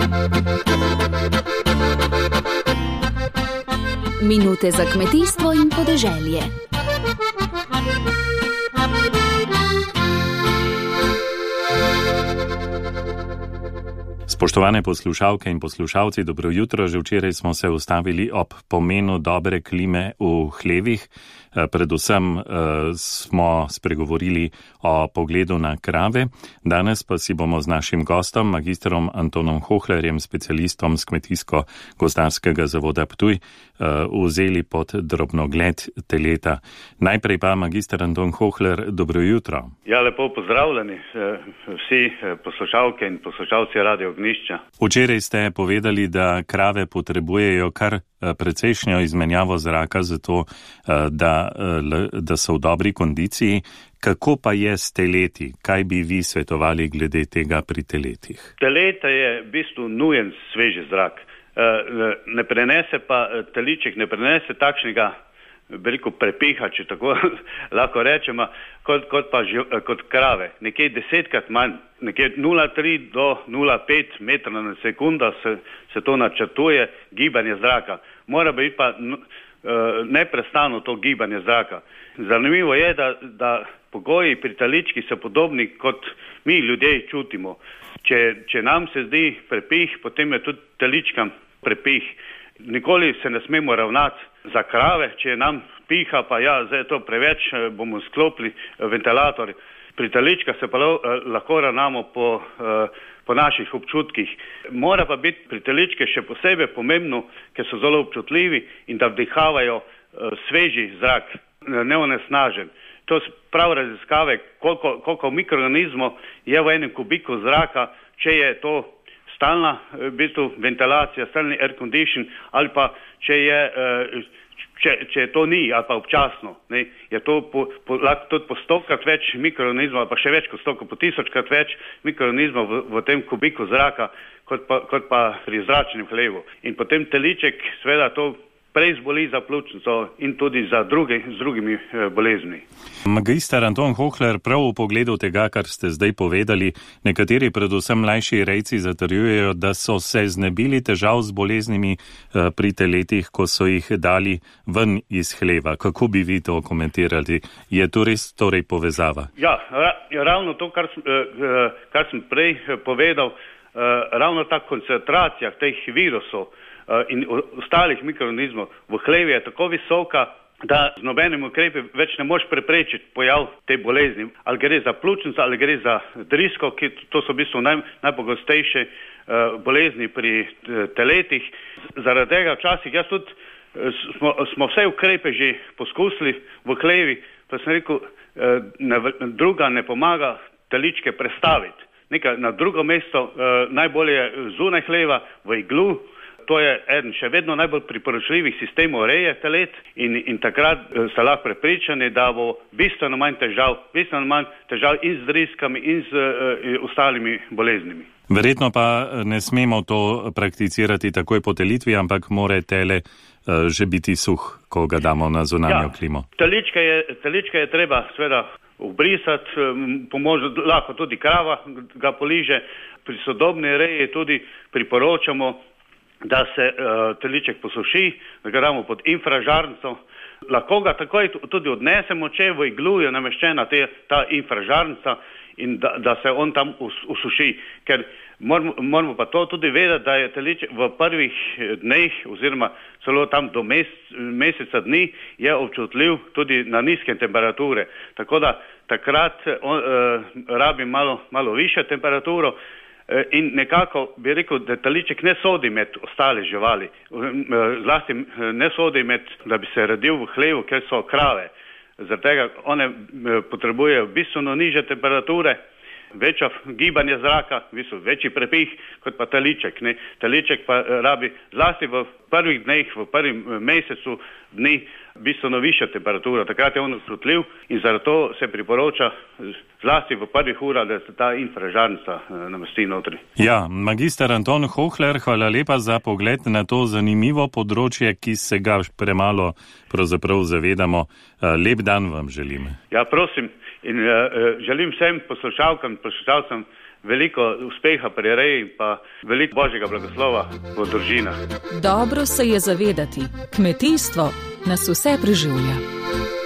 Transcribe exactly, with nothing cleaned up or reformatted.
Minute za kmetijstvo in podeželje. Spoštovane poslušalke in poslušalci, dobro jutro. Že včeraj smo se ustavili ob pomenu dobre klime v hlevih. Predvsem eh, smo spregovorili o pogledu na krave. Danes pa si bomo z našim gostom, magistrom Antonom Hohlerjem, specialistom z Kmetijsko-gozdarskega zavoda Ptuj, eh, vzeli pod drobnogled teleta. Najprej pa magister Anton Hohler, dobro jutro. Ja, lepo pozdravljeni vsi poslušalke in poslušalci Radio Ognjišča. Včeraj ste povedali, da krave potrebujejo kar precejšnjo izmenjavo zraka, zato da, da so v dobri kondiciji. Kako pa je s teleti? Kaj bi vi svetovali glede tega pri teletih? Teleta je v bistvu nujen sveži zrak. Ne prenese pa, teliček ne prenese takšnega veliko prepiha, če tako lahko rečemo, kot, kot pa kot krave. Nekje desetkrat manj, nekje nula celih tri do nula celih pet metra na sekundo se, se to načrtuje gibanje zraka. Mora biti pa neprestano to gibanje zraka. Zanimivo je, da, da pogoji pri telički so podobni, kot mi ljudje čutimo. Če, če nam se zdi prepih, potem je tudi teličkam prepih. Nikoli se ne smemo ravnati za krave, če nam piha, pa ja, zdaj je to preveč, bomo sklopili ventilator. Pri teličkah se pa lahko ravnamo po, po naših občutkih. Mora pa biti pri teličke še posebej pomembno, ker so zelo občutljivi in da vdihavajo sveži zrak, neonesnažen. To so prav raziskave, koliko, koliko mikroorganizmov je v enem kubiku zraka, če je to stalna v bistvu ventilacija, stalni air condition, ali pa če je, če, če to ni, ali pa občasno, ne, je to po, po, lahko tudi po stokrat več mikroorganizmov, ali pa še več kot stokrat, po tisočkrat več mikroorganizmov v, v tem kubiku zraka, kot pa, kot pa pri zračnem hlevu. In potem teliček seveda to prej zboli za pljučnico in tudi za druge, z drugimi bolezni. Magister Anton Hohler, prav v pogledu tega, kar ste zdaj povedali, nekateri, predvsem mlajši rejci, zatrjujejo, da so se znebili težav z boleznimi pri teletih, ko so jih dali ven iz hleva. Kako bi vi to komentirali? Je to res torej povezava? Ja, ravno to, kar sem, kar sem prej povedal, ravno ta koncentracija teh virusov in ostalih mikroorganizmov v hlevi je tako visoka, da z nobenim ukrepom več ne moš preprečiti pojav te bolezni. Ali gre za pljučnico, ali gre za drisko, ki to so v bistvu naj, najpogostejše uh, bolezni pri uh, teletih. Zaradi tega včasih jaz tudi uh, smo, smo vse ukrepe že poskusili v hlevi, pa sem rekel, uh, ne, druga ne pomaga teličke prestaviti. Nekaj na drugo mesto, uh, najbolje zunaj hleva, v iglu. To je eden še vedno najbolj priporočljivih sistemov reje telet in, in takrat ste lahko prepričani, da bo bistveno manj težav, bistveno manj težav in z driskami in z uh, ostalimi boleznimi. Verjetno pa ne smemo to prakticirati takoj po telitvi, ampak mora tele uh, že biti suh, ko ga damo na zunanjo ja, klimo. Teličke je, teličke je treba seveda ubrisati, pomož, lahko tudi krava ga poliže. Pri sodobni reji tudi priporočamo, da se uh, teliček posuši, da ga damo pod infražarnico. Lahko ga takoj tudi odnesemo, če v iglu je nameščena te, ta infražarnica in da, da se on tam us, usuši. Ker moramo, moramo pa to tudi vedeti, da je teliček v prvih dneh oziroma celo tam do mes, meseca dni je občutljiv tudi na nizke temperature. Tako da takrat on, uh, rabi malo, malo više temperaturo. In nekako bi rekel, da teliček ne sodi med ostale živali. Zlasti ne sodi med, da bi se rodil v hlevu, ker so krave. Zaradi tega one potrebujejo bistveno nižje temperature, večje gibanje zraka, v bistvu večji prepih kot pa teliček. Ne. Teliček pa rabi zlasti v prvih dneh, v prvem mesecu dni bistveno višja temperatura. Takrat je on občutljiv in zaradi to se priporoča zlasti v prvih urah, da se ta infražarnica namesti notri. Ja, magister Anton Hohler, hvala lepa za pogled na to zanimivo področje, ki se ga premalo pravzaprav zavedamo. Lep dan vam želim. Ja, prosim. In uh, želim vsem poslušalkam in poslušalcem veliko uspeha pri reji in pa veliko božjega blagoslova v družinah. Dobro se je zavedati, kmetijstvo nas vse preživlja.